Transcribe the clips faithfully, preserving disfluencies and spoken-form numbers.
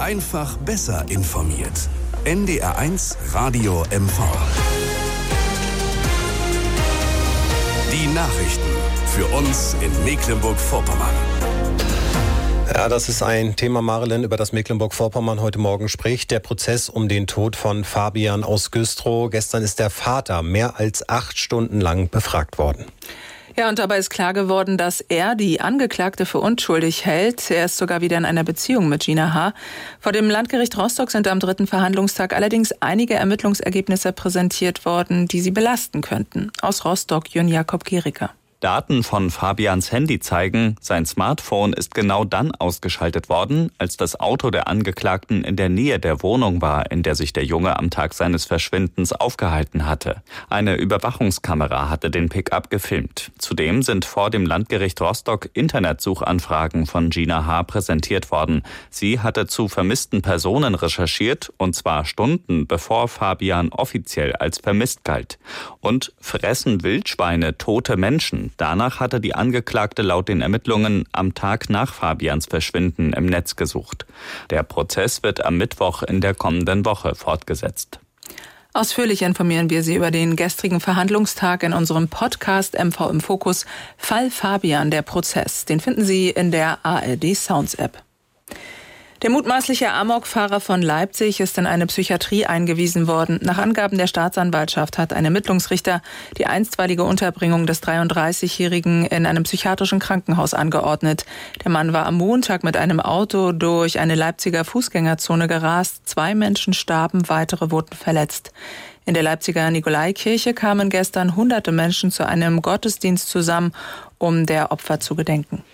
Einfach besser informiert. N D R eins Radio M V. Die Nachrichten für uns in Mecklenburg-Vorpommern. Ja, das ist ein Thema, Marilyn, über das Mecklenburg-Vorpommern heute Morgen spricht. Der Prozess um den Tod von Fabian aus Güstrow. Gestern ist der Vater mehr als acht Stunden lang befragt worden. Ja, und dabei ist klar geworden, dass er die Angeklagte für unschuldig hält. Er ist sogar wieder in einer Beziehung mit Gina H. Vor dem Landgericht Rostock sind am dritten Verhandlungstag allerdings einige Ermittlungsergebnisse präsentiert worden, die sie belasten könnten. Aus Rostock, Jürgen Jakob Geriker. Daten von Fabians Handy zeigen, sein Smartphone ist genau dann ausgeschaltet worden, als das Auto der Angeklagten in der Nähe der Wohnung war, in der sich der Junge am Tag seines Verschwindens aufgehalten hatte. Eine Überwachungskamera hatte den Pickup gefilmt. Zudem sind vor dem Landgericht Rostock Internetsuchanfragen von Gina H. präsentiert worden. Sie hatte zu vermissten Personen recherchiert, und zwar Stunden bevor Fabian offiziell als vermisst galt. Und fressen Wildschweine tote Menschen? Danach hatte die Angeklagte laut den Ermittlungen am Tag nach Fabians Verschwinden im Netz gesucht. Der Prozess wird am Mittwoch in der kommenden Woche fortgesetzt. Ausführlich informieren wir Sie über den gestrigen Verhandlungstag in unserem Podcast M V im Fokus. Fall Fabian, der Prozess. Den finden Sie in der A R D Sounds App. Der mutmaßliche Amokfahrer von Leipzig ist in eine Psychiatrie eingewiesen worden. Nach Angaben der Staatsanwaltschaft hat ein Ermittlungsrichter die einstweilige Unterbringung des dreiunddreißigjährigen in einem psychiatrischen Krankenhaus angeordnet. Der Mann war am Montag mit einem Auto durch eine Leipziger Fußgängerzone gerast. Zwei Menschen starben, weitere wurden verletzt. In der Leipziger Nikolaikirche kamen gestern hunderte Menschen zu einem Gottesdienst zusammen, um der Opfer zu gedenken.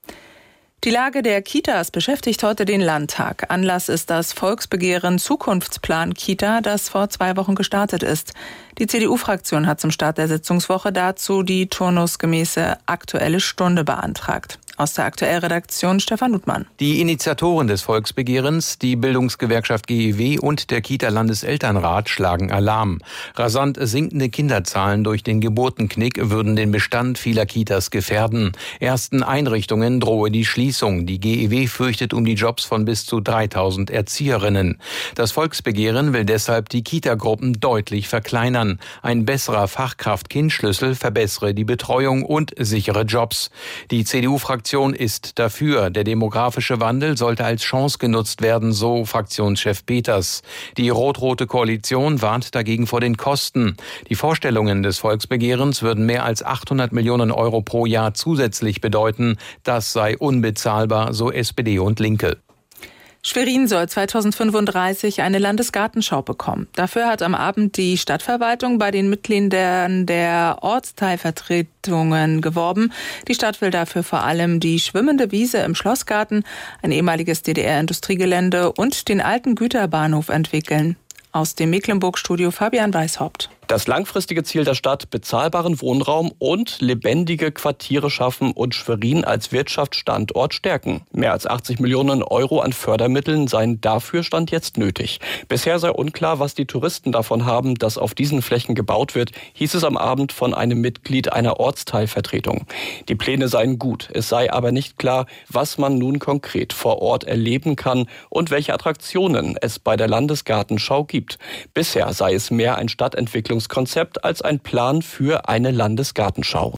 Die Lage der Kitas beschäftigt heute den Landtag. Anlass ist das Volksbegehren Zukunftsplan Kita, das vor zwei Wochen gestartet ist. Die C D U-Fraktion hat zum Start der Sitzungswoche dazu die turnusgemäße Aktuelle Stunde beantragt. Aus der Aktuellredaktion Stefan Ludmann. Die Initiatoren des Volksbegehrens, die Bildungsgewerkschaft G E W und der Kita-Landeselternrat schlagen Alarm. Rasant sinkende Kinderzahlen durch den Geburtenknick würden den Bestand vieler Kitas gefährden. Ersten Einrichtungen drohe die Schließung. Die G E W fürchtet um die Jobs von bis zu dreitausend Erzieherinnen. Das Volksbegehren will deshalb die Kitagruppen deutlich verkleinern. Ein besserer Fachkraft-Kind-Schlüssel verbessere die Betreuung und sichere Jobs. Die C D U-Fraktion ist dafür. Der demografische Wandel sollte als Chance genutzt werden, so Fraktionschef Peters. Die rot-rote Koalition warnt dagegen vor den Kosten. Die Vorstellungen des Volksbegehrens würden mehr als achthundert Millionen Euro pro Jahr zusätzlich bedeuten. Das sei unbezahlbar, so S P D und Linke. Schwerin soll zweitausendfünfunddreißig eine Landesgartenschau bekommen. Dafür hat am Abend die Stadtverwaltung bei den Mitgliedern der Ortsteilvertretungen geworben. Die Stadt will dafür vor allem die schwimmende Wiese im Schlossgarten, ein ehemaliges D D R-Industriegelände und den alten Güterbahnhof entwickeln. Aus dem Mecklenburg-Studio Fabian Weishaupt. Das langfristige Ziel der Stadt, bezahlbaren Wohnraum und lebendige Quartiere schaffen und Schwerin als Wirtschaftsstandort stärken. Mehr als achtzig Millionen Euro an Fördermitteln seien dafür Stand jetzt nötig. Bisher sei unklar, was die Touristen davon haben, dass auf diesen Flächen gebaut wird, hieß es am Abend von einem Mitglied einer Ortsteilvertretung. Die Pläne seien gut, es sei aber nicht klar, was man nun konkret vor Ort erleben kann und welche Attraktionen es bei der Landesgartenschau gibt. Bisher sei es mehr ein Stadtentwicklungskonzept als ein Plan für eine Landesgartenschau.